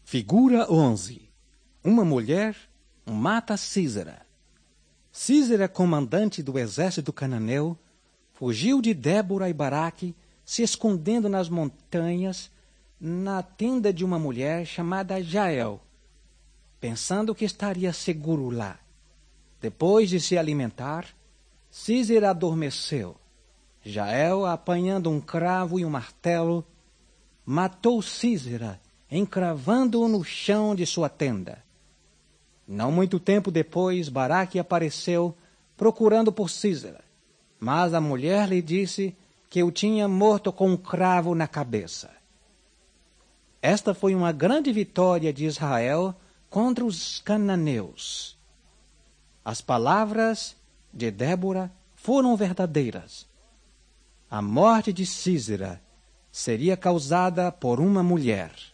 Figura 11. Uma mulher mata Sísera. Sísera, comandante do exército cananeu, fugiu de Débora e Baraque, se escondendo nas montanhas, na tenda de uma mulher chamada Jael, pensando que estaria seguro lá. Depois de se alimentar, Sísera adormeceu. Jael, apanhando um cravo e um martelo, matou Sísera, encravando-o no chão de sua tenda. Não muito tempo depois, Baraque apareceu procurando por Sísera, mas a mulher lhe disse que o tinha morto com um cravo na cabeça. Esta foi uma grande vitória de Israel contra os cananeus. As palavras de Débora foram verdadeiras. A morte de Sísera seria causada por uma mulher.